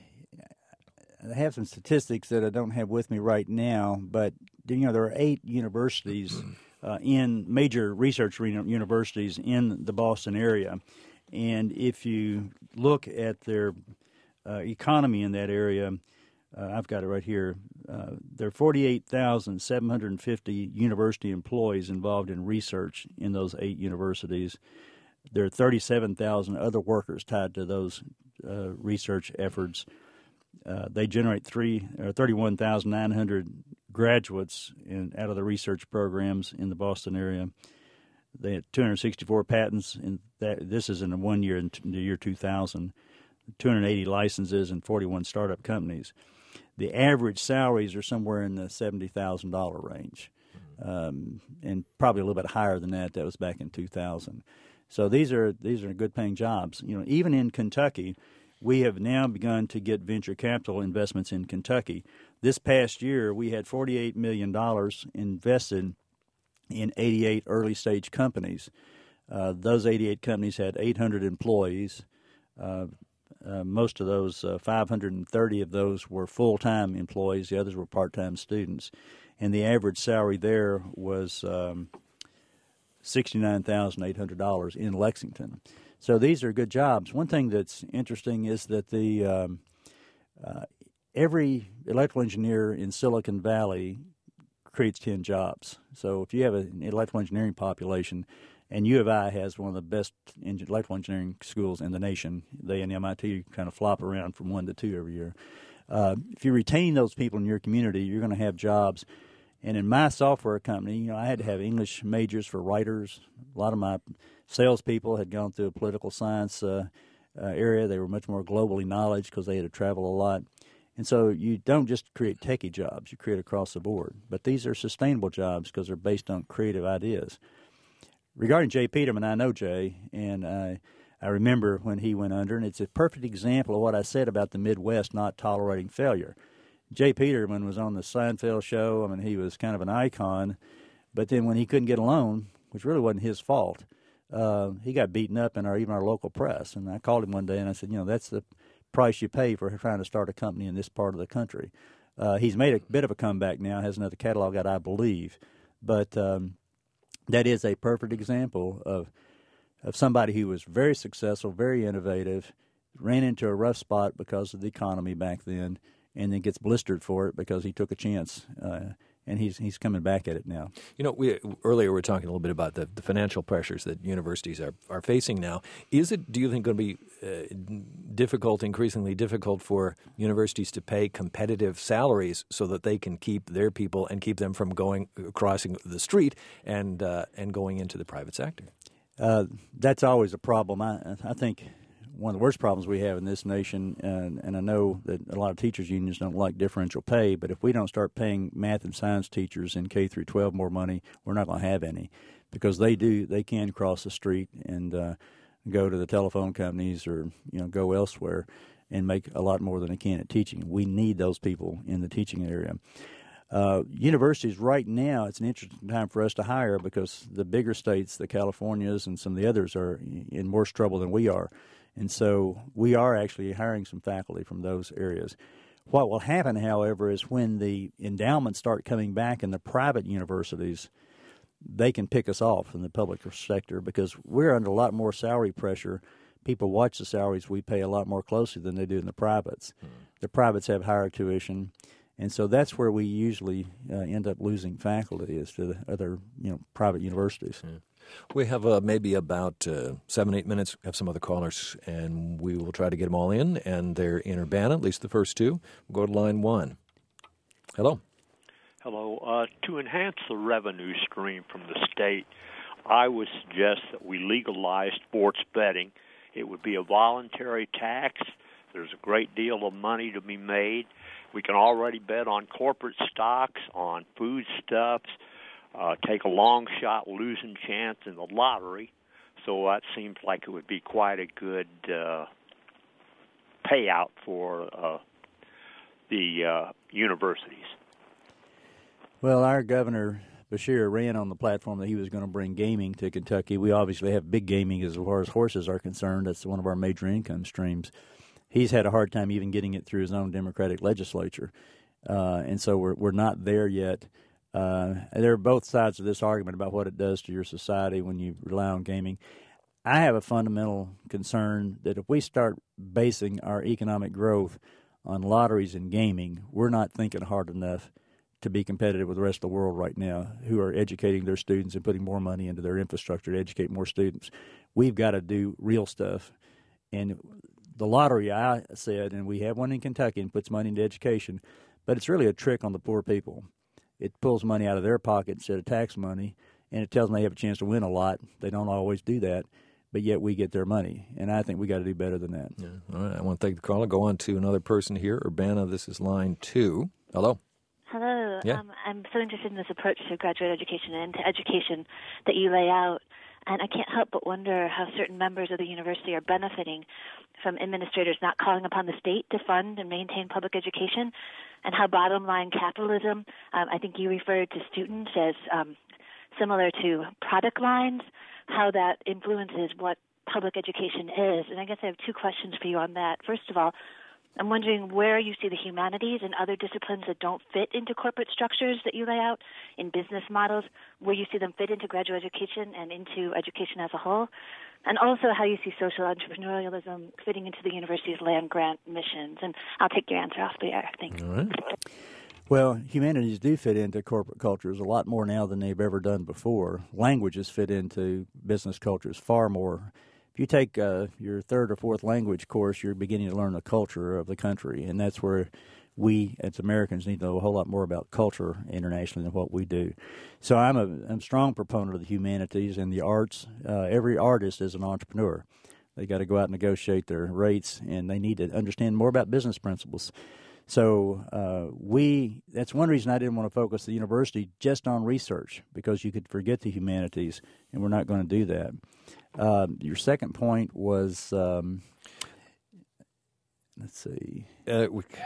I have some statistics that I don't have with me right now, but you know there are eight universities uh, in major research universities in the Boston area, and if you look at their uh, economy in that area. Uh, I've got it right here. Uh, there are forty-eight thousand seven hundred fifty university employees involved in research in those eight universities. There are thirty-seven thousand other workers tied to those uh, research efforts. Uh, they generate three, uh, thirty-one thousand nine hundred graduates in, out of the research programs in the Boston area. They had two hundred sixty-four patents. In that, this is in the one year, in the year two thousand. two hundred eighty licenses and forty-one startup companies. The average salaries are somewhere in the seventy thousand dollars range, um, and probably a little bit higher than that. That was back in two thousand. So these are these are good-paying jobs. You know, even in Kentucky, we have now begun to get venture capital investments in Kentucky. This past year, we had forty-eight million dollars invested in eighty-eight early-stage companies. Uh, those eighty-eight companies had eight hundred employees. Uh, Uh, most of those, uh, five hundred thirty of those were full-time employees. The others were part-time students. And the average salary there was um, sixty-nine thousand eight hundred dollars in Lexington. So these are good jobs. One thing that's interesting is that the um, uh, every electrical engineer in Silicon Valley creates ten jobs. So if you have an electrical engineering population, and U of I has one of the best electrical engineering schools in the nation. They and M I T kind of flop around from one to two every year. Uh, if you retain those people in your community, you're going to have jobs. And in my software company, you know, I had to have English majors for writers. A lot of my salespeople had gone through a political science uh, uh, area. They were much more globally knowledge because they had to travel a lot. And so you don't just create techie jobs, you create across the board. But these are sustainable jobs because they're based on creative ideas. Regarding Jay Peterman, I know Jay, and I, I remember when he went under, and it's a perfect example of what I said about the Midwest not tolerating failure. Jay Peterman was on the Seinfeld show. I mean, he was kind of an icon. But then when he couldn't get a loan, which really wasn't his fault, uh, he got beaten up in our even our local press. And I called him one day and I said, you know, that's the price you pay for trying to start a company in this part of the country. Uh, he's made a bit of a comeback now, has another catalog out, I believe. But um, that is a perfect example of of somebody who was very successful, very innovative, ran into a rough spot because of the economy back then, and then gets blistered for it because he took a chance, uh, and he's he's coming back at it now. You know, we earlier we were talking a little bit about the, the financial pressures that universities are, are facing now. Is it, do you think, going to be uh, difficult, increasingly difficult for universities to pay competitive salaries so that they can keep their people and keep them from going crossing the street and uh, and going into the private sector? Uh, that's always a problem. I I think one of the worst problems we have in this nation, and, and I know that a lot of teachers' unions don't like differential pay, but if we don't start paying math and science teachers in K through twelve more money, we're not going to have any, because they do they can cross the street and uh, go to the telephone companies or you know go elsewhere and make a lot more than they can at teaching. We need those people in the teaching area. Uh, universities right now, it's an interesting time for us to hire because the bigger states, the Californias and some of the others, are in worse trouble than we are. And so we are actually hiring some faculty from those areas. What will happen, however, is when the endowments start coming back in the private universities, they can pick us off from the public sector because we're under a lot more salary pressure. People watch the salaries we pay a lot more closely than they do in the privates. Mm. The privates have higher tuition. And so that's where we usually uh, end up losing faculty is to the other, you know, private universities. Yeah. We have uh, maybe about uh, seven, eight minutes. We have some other callers, and we will try to get them all in. And they're in Urbana, at least the first two. We'll go to line one. Hello. Hello. Uh, to enhance the revenue stream from the state, I would suggest that we legalize sports betting. It would be a voluntary tax. There's a great deal of money to be made. We can already bet on corporate stocks, on foodstuffs, uh, take a long shot losing chance in the lottery. So that seems like it would be quite a good uh, payout for uh, the uh, universities. Well, our governor, Beshear, ran on the platform that he was going to bring gaming to Kentucky. We obviously have big gaming as far as horses are concerned. That's one of our major income streams. He's had a hard time even getting it through his own Democratic legislature, uh, and so we're we're not there yet. Uh, there are both sides of this argument about what it does to your society when you rely on gaming. I have a fundamental concern that if we start basing our economic growth on lotteries and gaming, we're not thinking hard enough to be competitive with the rest of the world right now, who are educating their students and putting more money into their infrastructure to educate more students. We've got to do real stuff, and the lottery, I said, and we have one in Kentucky and puts money into education, but it's really a trick on the poor people. It pulls money out of their pocket instead of tax money, and it tells them they have a chance to win a lot. They don't always do that, but yet we get their money, and I think we got to do better than that. Yeah. All right, I want to thank the caller. Go on to another person here. Urbana, this is line two. Hello. Hello. Yeah. Um, I'm so interested in this approach to graduate education and to education that you lay out. And I can't help but wonder how certain members of the university are benefiting from administrators not calling upon the state to fund and maintain public education, and how bottom-line capitalism, um, I think you referred to students as um, similar to product lines, how that influences what public education is. And I guess I have two questions for you on that. First of all, I'm wondering where you see the humanities and other disciplines that don't fit into corporate structures that you lay out in business models, where you see them fit into graduate education and into education as a whole, and also how you see social entrepreneurialism fitting into the university's land-grant missions. And I'll take your answer off the air. Thanks. All right. Well, humanities do fit into corporate cultures a lot more now than they've ever done before. Languages fit into business cultures far more. If you take uh, your third or fourth language course, you're beginning to learn the culture of the country, and that's where we as Americans need to know a whole lot more about culture internationally than what we do. So I'm a, I'm a strong proponent of the humanities and the arts. Uh, every artist is an entrepreneur. They got to go out and negotiate their rates, and they need to understand more about business principles. So uh, we that's one reason I didn't want to focus the university just on research, because you could forget the humanities, and we're not going to do that. Uh, your second point was, um, let's see. Uh,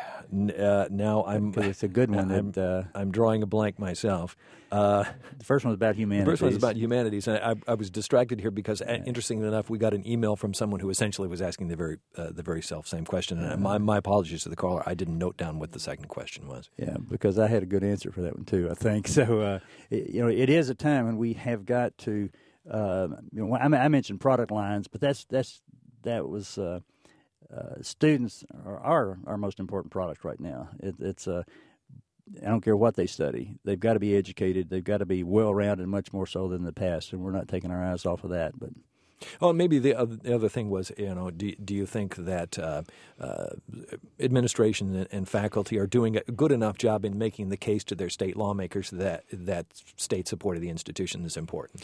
uh, now I'm. It's a good one. I'm, that, uh, I'm drawing a blank myself. Uh, the first one was about humanities. The first one was about humanities, and I, I was distracted here because, yeah. interestingly enough, we got an email from someone who essentially was asking the very, uh, the very self same question. And my, my apologies to the caller. I didn't note down what the second question was. Yeah, because I had a good answer for that one too, I think. So, uh, it, you know, it is a time when we have got to. Uh, you know, I, I mentioned product lines, but that's that's that was. Uh, Uh, students are our, our most important product right now. It, it's uh, I don't care what they study. They've got to be educated. They've got to be well-rounded, much more so than in the past, and we're not taking our eyes off of that. But oh, maybe the other, the other thing was, you know, do, do you think that uh, uh, administration and, and faculty are doing a good enough job in making the case to their state lawmakers that that state support of the institution is important?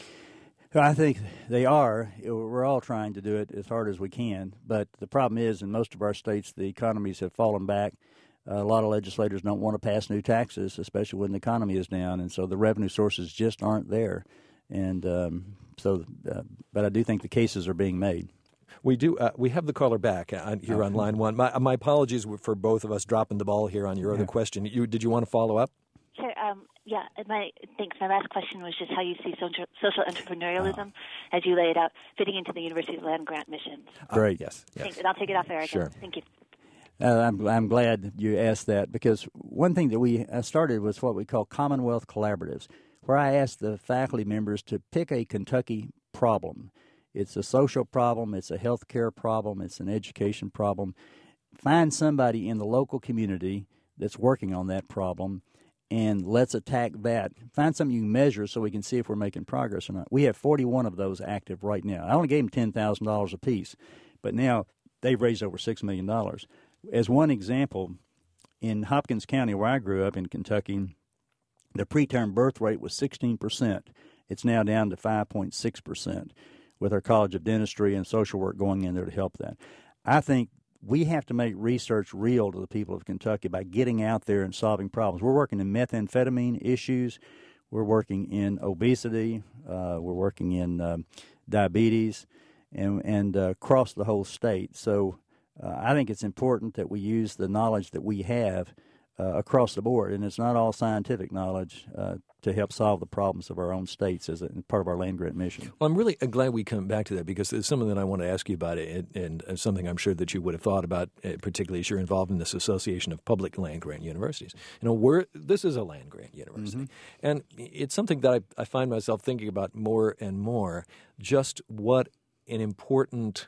I think they are. We're all trying to do it as hard as we can. But the problem is, in most of our states, the economies have fallen back. Uh, a lot of legislators don't want to pass new taxes, especially when the economy is down. And so the revenue sources just aren't there. And um, so, uh, but I do think the cases are being made. We do. Uh, we have the caller back on, here okay. on line one. My, my apologies for both of us dropping the ball here on your other yeah. question. You, did you want to follow up? Sure. Um, yeah. My thanks. My last question was just how you see social, social entrepreneurialism, oh. as you lay it out, fitting into the university's land grant missions. Great. Uh, yes. yes. Thanks. And I'll take it off air. Sure. Again. Thank you. Uh, I'm, I'm glad you asked that, because one thing that we started was what we call Commonwealth Collaboratives, where I asked the faculty members to pick a Kentucky problem. It's a social problem. It's a health care problem. It's an education problem. Find somebody in the local community that's working on that problem, and let's attack that. Find something you can measure so we can see if we're making progress or not. We have forty-one of those active right now. I only gave them ten thousand dollars apiece, but now they've raised over six million dollars. As one example, in Hopkins County, where I grew up in Kentucky, the preterm birth rate was sixteen percent. It's now down to five point six percent, with our College of Dentistry and social work going in there to help that. I think we have to make research real to the people of Kentucky by getting out there and solving problems. We're working in methamphetamine issues. We're working in obesity. Uh, we're working in uh, diabetes, and, and uh, across the whole state. So uh, I think it's important that we use the knowledge that we have uh, across the board, and it's not all scientific knowledge, uh, to help solve the problems of our own states as a part of our land grant mission. Well, I'm really glad we come back to that, because it's something that I want to ask you about, it, and, and something I'm sure that you would have thought about, particularly as you're involved in this Association of Public Land Grant Universities. You know, we're, this is a land grant university, mm-hmm. and it's something that I, I find myself thinking about more and more, just what an important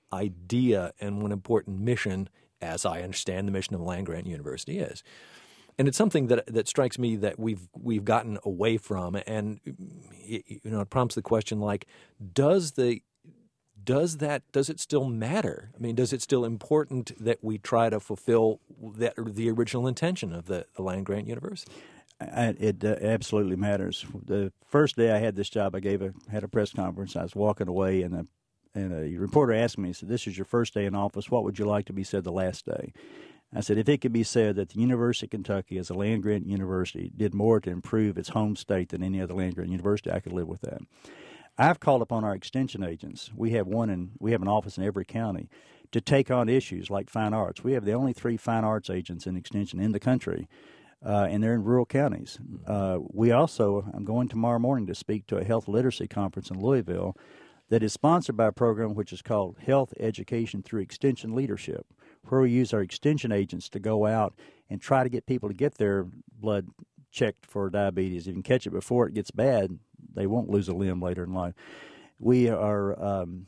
idea and one important mission, as I understand the mission of a land grant university, is. And it's something that that strikes me that we've we've gotten away from, and you know, it prompts the question, like, does the does that does it still matter? I mean, does it still important that we try to fulfill that the original intention of the, the land grant university? I, it uh, absolutely matters. The first day I had this job, I gave a had a press conference. I was walking away, and a and a reporter asked me, he said, "This is your first day in office. What would you like to be said the last day?" I said, if it could be said that the University of Kentucky, as a land grant university, did more to improve its home state than any other land grant university, I could live with that. I've called upon our extension agents. We have one in, we have an office in every county to take on issues like fine arts. We have the only three fine arts agents in extension in the country, uh, and they're in rural counties. Uh, we also, I'm going tomorrow morning to speak to a health literacy conference in Louisville that is sponsored by a program which is called Health Education Through Extension Leadership, where we use our extension agents to go out and try to get people to get their blood checked for diabetes. If you can catch it before it gets bad, they won't lose a limb later in life. We are um,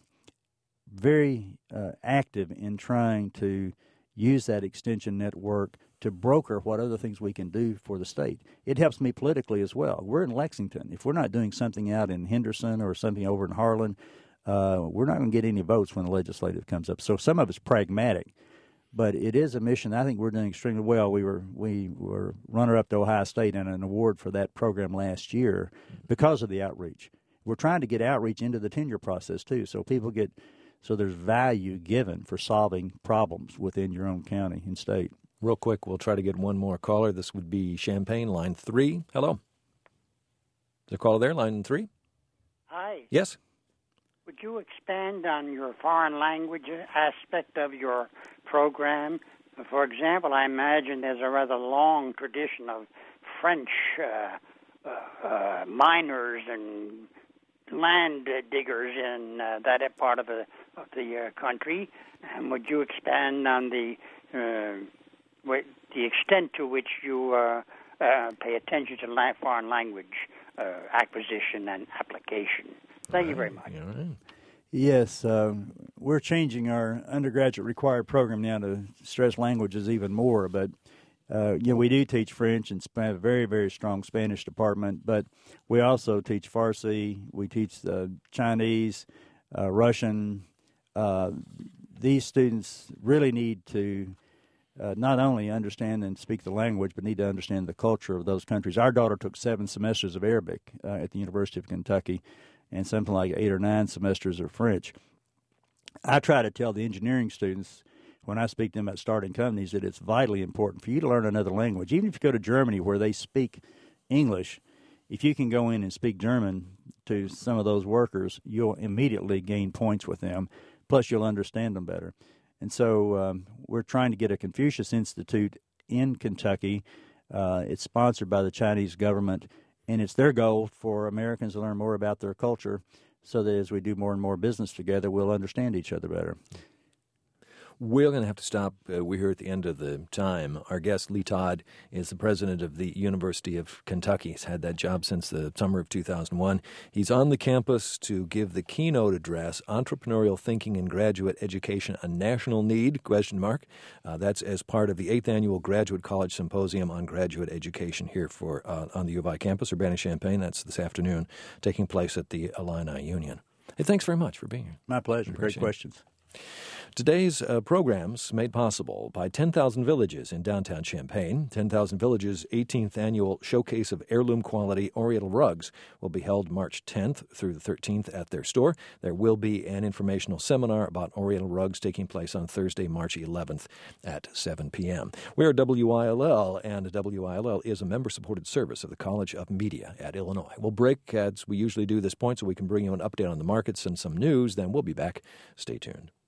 very uh, active in trying to use that extension network to broker what other things we can do for the state. It helps me politically as well. We're in Lexington. If we're not doing something out in Henderson or something over in Harlan, uh, we're not going to get any votes when the legislative comes up. So some of it's pragmatic. But it is a mission. I think we're doing extremely well. We were we were runner-up to Ohio State and an award for that program last year because of the outreach. We're trying to get outreach into the tenure process too, so people get so there's value given for solving problems within your own county and state. Real quick, we'll try to get one more caller. This would be Champaign, line three. Hello. Is there a caller there, line three? Hi. Yes. Would you expand on your foreign language aspect of your program? For example, I imagine there's a rather long tradition of French uh, uh, uh, miners and land diggers in uh, that part of the of the uh, country. And would you expand on the uh, the extent to which you uh, uh, pay attention to la- foreign language uh, acquisition and application? Thank you very much. Yes, uh, we're changing our undergraduate required program now to stress languages even more. But uh, you know, we do teach French and have a very, very strong Spanish department. But we also teach Farsi. We teach uh, Chinese, uh, Russian. Uh, these students really need to uh, not only understand and speak the language, but need to understand the culture of those countries. Our daughter took seven semesters of Arabic uh, at the University of Kentucky, and something like eight or nine semesters of French. I try to tell the engineering students when I speak to them about starting companies that it's vitally important for you to learn another language. Even if you go to Germany where they speak English, if you can go in and speak German to some of those workers, you'll immediately gain points with them, plus you'll understand them better. And so um, we're trying to get a Confucius Institute in Kentucky. Uh, it's sponsored by the Chinese government, and it's their goal for Americans to learn more about their culture so that as we do more and more business together, we'll understand each other better. We're going to have to stop. Uh, we're here at the end of the time. Our guest, Lee Todd, is the president of the University of Kentucky. He's had that job since the summer of two thousand one. He's on the campus to give the keynote address, Entrepreneurial Thinking in Graduate Education, a National Need, question mark. Uh, that's as part of the eighth Annual Graduate College Symposium on Graduate Education here for uh, on the U of I campus, Urbana-Champaign. That's this afternoon, taking place at the Illini Union. Hey, thanks very much for being here. My pleasure. Great questions. Today's uh, program's made possible by ten thousand Villages in downtown Champaign. ten thousand Villages' eighteenth annual Showcase of Heirloom Quality Oriental Rugs will be held March tenth through the thirteenth at their store. There will be an informational seminar about Oriental rugs taking place on Thursday, March eleventh at seven p.m. We're W I L L, and W I L L is a member-supported service of the College of Media at Illinois. We'll break, as we usually do this point, so we can bring you an update on the markets and some news. Then we'll be back. Stay tuned.